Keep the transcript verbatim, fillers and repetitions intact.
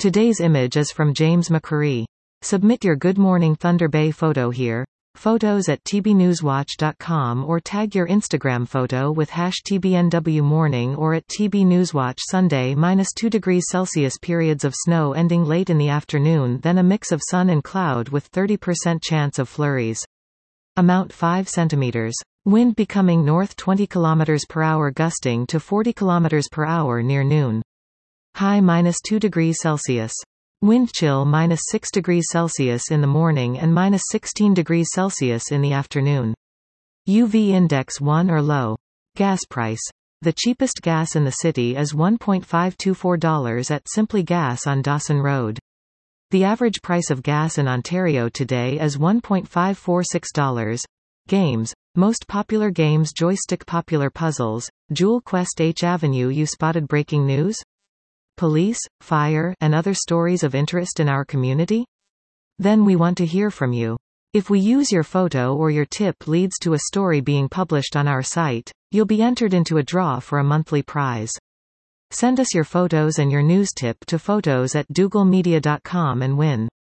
Today's image is from James McCurry. Submit your Good Morning Thunder Bay photo here. Photos at t b newswatch dot com or tag your Instagram photo with hash T B N W morning or at T B Newswatch. Sunday minus two degrees Celsius, periods of snow ending late in the afternoon, then a mix of sun and cloud with thirty percent chance of flurries. Amount five centimeters. Wind becoming north twenty kilometers per hour gusting to forty kilometers per hour near noon. High minus two degrees Celsius. Wind chill minus six degrees Celsius in the morning and minus sixteen degrees Celsius in the afternoon. U V index one or low. Gas price. The cheapest gas in the city is one point five two four dollars at Simply Gas on Dawson Road. The average price of gas in Ontario today is one point five four six dollars. Games. Most popular games: Joystick. Popular puzzles: Jewel Quest. H Avenue. You spotted breaking news? Police, fire, and other stories of interest in our community? Then we want to hear from you. If we use your photo or your tip leads to a story being published on our site, you'll be entered into a draw for a monthly prize. Send us your photos and your news tip to photos at dougal media dot com and win.